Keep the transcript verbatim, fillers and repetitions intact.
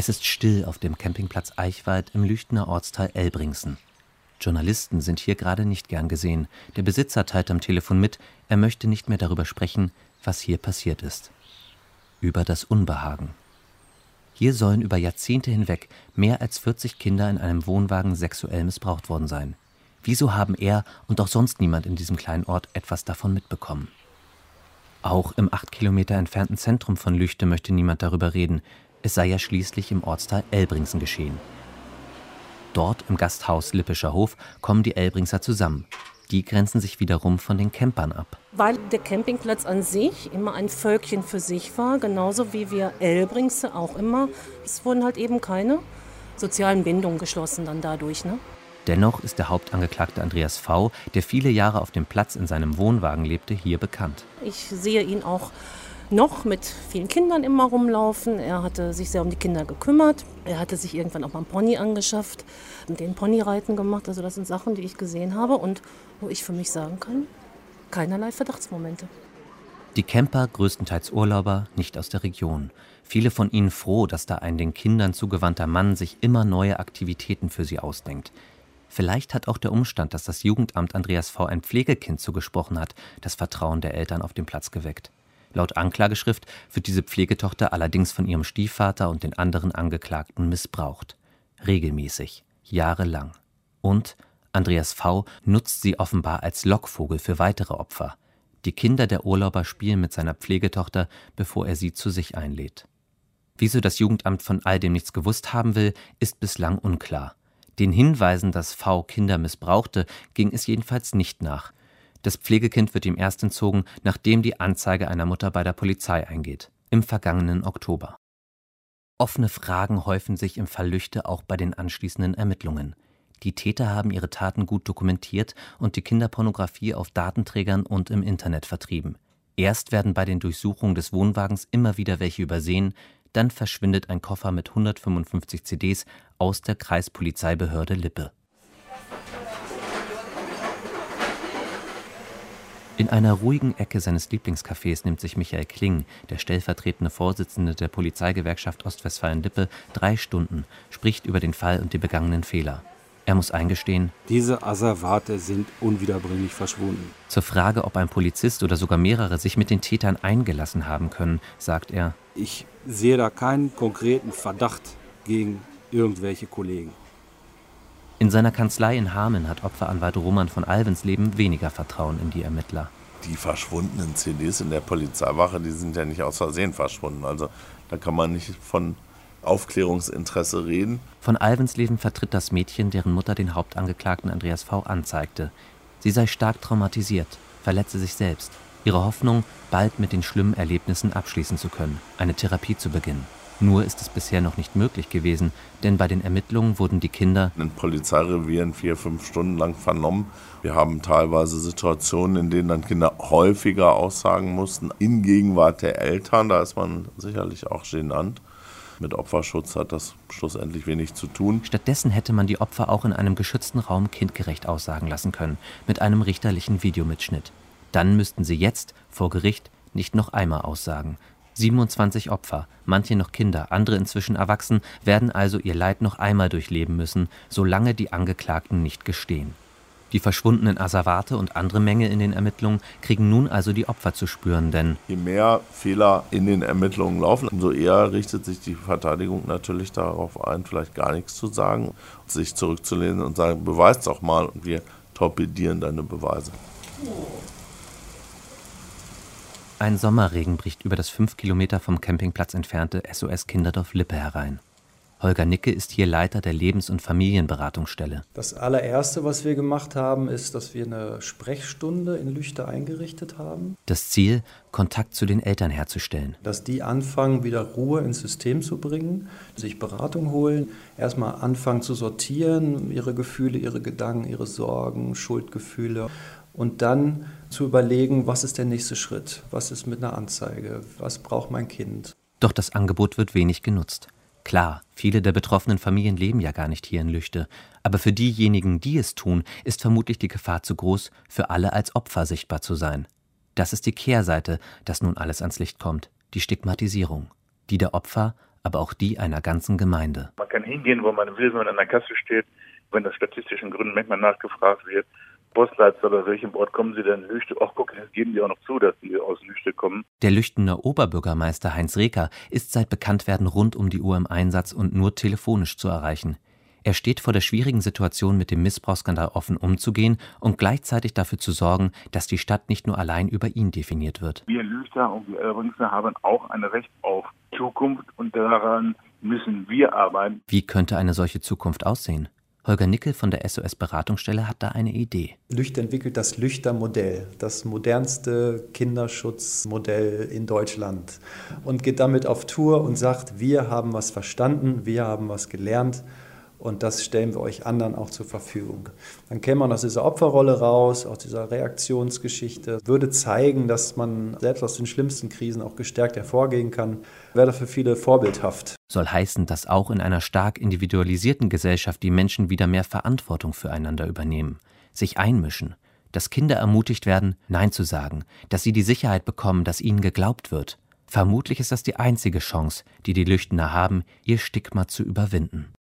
Es ist still auf dem Campingplatz Eichwald im Lüchtener Ortsteil Elbringsen. Journalisten sind hier gerade nicht gern gesehen. Der Besitzer teilt am Telefon mit, er möchte nicht mehr darüber sprechen, was hier passiert ist. Über das Unbehagen. Hier sollen über Jahrzehnte hinweg mehr als vierzig Kinder in einem Wohnwagen sexuell missbraucht worden sein. Wieso haben er und auch sonst niemand in diesem kleinen Ort etwas davon mitbekommen? Auch im acht Kilometer entfernten Zentrum von Lüchte möchte niemand darüber reden. Es sei ja schließlich im Ortsteil Elbringsen geschehen. Dort im Gasthaus Lippischer Hof kommen die Elbringser zusammen. Die grenzen sich wiederum von den Campern ab. Weil der Campingplatz an sich immer ein Völkchen für sich war, genauso wie wir Elbringse auch immer. Es wurden halt eben keine sozialen Bindungen geschlossen dann dadurch, ne? Dennoch ist der Hauptangeklagte Andreas V., der viele Jahre auf dem Platz in seinem Wohnwagen lebte, hier bekannt. Ich sehe ihn auch noch mit vielen Kindern immer rumlaufen. Er hatte sich sehr um die Kinder gekümmert. Er hatte sich irgendwann auch mal einen Pony angeschafft und den Ponyreiten gemacht. Also das sind Sachen, die ich gesehen habe und wo ich für mich sagen kann, keinerlei Verdachtsmomente. Die Camper, größtenteils Urlauber, nicht aus der Region. Viele von ihnen froh, dass da ein den Kindern zugewandter Mann sich immer neue Aktivitäten für sie ausdenkt. Vielleicht hat auch der Umstand, dass das Jugendamt Andreas V. ein Pflegekind zugesprochen hat, das Vertrauen der Eltern auf dem Platz geweckt. Laut Anklageschrift wird diese Pflegetochter allerdings von ihrem Stiefvater und den anderen Angeklagten missbraucht. Regelmäßig, jahrelang. Und Andreas V. nutzt sie offenbar als Lockvogel für weitere Opfer. Die Kinder der Urlauber spielen mit seiner Pflegetochter, bevor er sie zu sich einlädt. Wieso das Jugendamt von all dem nichts gewusst haben will, ist bislang unklar. Den Hinweisen, dass V. Kinder missbrauchte, ging es jedenfalls nicht nach. Das Pflegekind wird ihm erst entzogen, nachdem die Anzeige einer Mutter bei der Polizei eingeht, im vergangenen Oktober. Offene Fragen häufen sich im Fall Lüchte auch bei den anschließenden Ermittlungen. Die Täter haben ihre Taten gut dokumentiert und die Kinderpornografie auf Datenträgern und im Internet vertrieben. Erst werden bei den Durchsuchungen des Wohnwagens immer wieder welche übersehen, dann verschwindet ein Koffer mit hundertfünfundfünfzig C Ds aus der Kreispolizeibehörde Lippe. In einer ruhigen Ecke seines Lieblingscafés nimmt sich Michael Kling, der stellvertretende Vorsitzende der Polizeigewerkschaft Ostwestfalen-Lippe, drei Stunden, spricht über den Fall und die begangenen Fehler. Er muss eingestehen: Diese Asservate sind unwiederbringlich verschwunden. Zur Frage, ob ein Polizist oder sogar mehrere sich mit den Tätern eingelassen haben können, sagt er: Ich sehe da keinen konkreten Verdacht gegen irgendwelche Kollegen. In seiner Kanzlei in Hameln hat Opferanwalt Roman von Alvensleben weniger Vertrauen in die Ermittler. Die verschwundenen C Ds in der Polizeiwache, die sind ja nicht aus Versehen verschwunden. Also da kann man nicht von Aufklärungsinteresse reden. Von Alvensleben vertritt das Mädchen, deren Mutter den Hauptangeklagten Andreas V. anzeigte. Sie sei stark traumatisiert, verletze sich selbst. Ihre Hoffnung, bald mit den schlimmen Erlebnissen abschließen zu können, eine Therapie zu beginnen. Nur ist es bisher noch nicht möglich gewesen, denn bei den Ermittlungen wurden die Kinder in Polizeirevieren vier, fünf Stunden lang vernommen. Wir haben teilweise Situationen, in denen dann Kinder häufiger aussagen mussten, in Gegenwart der Eltern. Da ist man sicherlich auch genannt. Mit Opferschutz hat das schlussendlich wenig zu tun. Stattdessen hätte man die Opfer auch in einem geschützten Raum kindgerecht aussagen lassen können, mit einem richterlichen Videomitschnitt. Dann müssten sie jetzt, vor Gericht, nicht noch einmal aussagen. siebenundzwanzig Opfer, manche noch Kinder, andere inzwischen erwachsen, werden also ihr Leid noch einmal durchleben müssen, solange die Angeklagten nicht gestehen. Die verschwundenen Asservate und andere Mängel in den Ermittlungen kriegen nun also die Opfer zu spüren, denn je mehr Fehler in den Ermittlungen laufen, umso eher richtet sich die Verteidigung natürlich darauf ein, vielleicht gar nichts zu sagen, sich zurückzulehnen und sagen, beweist doch mal, und wir torpedieren deine Beweise. Ein Sommerregen bricht über das fünf Kilometer vom Campingplatz entfernte S O S Kinderdorf Lippe herein. Holger Nicke ist hier Leiter der Lebens- und Familienberatungsstelle. Das allererste, was wir gemacht haben, ist, dass wir eine Sprechstunde in Lüchte eingerichtet haben. Das Ziel, Kontakt zu den Eltern herzustellen. Dass die anfangen, wieder Ruhe ins System zu bringen, sich Beratung holen, erstmal anfangen zu sortieren, ihre Gefühle, ihre Gedanken, ihre Sorgen, Schuldgefühle. Und dann zu überlegen, was ist der nächste Schritt? Was ist mit einer Anzeige? Was braucht mein Kind? Doch das Angebot wird wenig genutzt. Klar, viele der betroffenen Familien leben ja gar nicht hier in Lüchte. Aber für diejenigen, die es tun, ist vermutlich die Gefahr zu groß, für alle als Opfer sichtbar zu sein. Das ist die Kehrseite, dass nun alles ans Licht kommt. Die Stigmatisierung. Die der Opfer, aber auch die einer ganzen Gemeinde. Man kann hingehen, wo man will, wenn man an der Kasse steht, wenn aus statistischen Gründen manchmal nachgefragt wird, Postleitzahl oder welchem Ort kommen Sie denn? Lüchte? Ach guck, das geben die auch noch zu, dass die aus Lüchte kommen. Der Lüchtener Oberbürgermeister Heinz Reker ist seit Bekanntwerden rund um die Uhr im Einsatz und nur telefonisch zu erreichen. Er steht vor der schwierigen Situation, mit dem Missbrauchsskandal offen umzugehen und gleichzeitig dafür zu sorgen, dass die Stadt nicht nur allein über ihn definiert wird. Wir Lüchter und wir Elbringsser haben auch ein Recht auf Zukunft und daran müssen wir arbeiten. Wie könnte eine solche Zukunft aussehen? Holger Nickel von der S O S-Beratungsstelle hat da eine Idee. Lüchter entwickelt das Lüchter-Modell, das modernste Kinderschutzmodell in Deutschland und geht damit auf Tour und sagt, wir haben was verstanden, wir haben was gelernt und das stellen wir euch anderen auch zur Verfügung. Dann käme man aus dieser Opferrolle raus, aus dieser Reaktionsgeschichte, würde zeigen, dass man selbst aus den schlimmsten Krisen auch gestärkt hervorgehen kann, wäre für viele vorbildhaft. Soll heißen, dass auch in einer stark individualisierten Gesellschaft die Menschen wieder mehr Verantwortung füreinander übernehmen, sich einmischen, dass Kinder ermutigt werden, Nein zu sagen, dass sie die Sicherheit bekommen, dass ihnen geglaubt wird. Vermutlich ist das die einzige Chance, die die Lüchtener haben, ihr Stigma zu überwinden.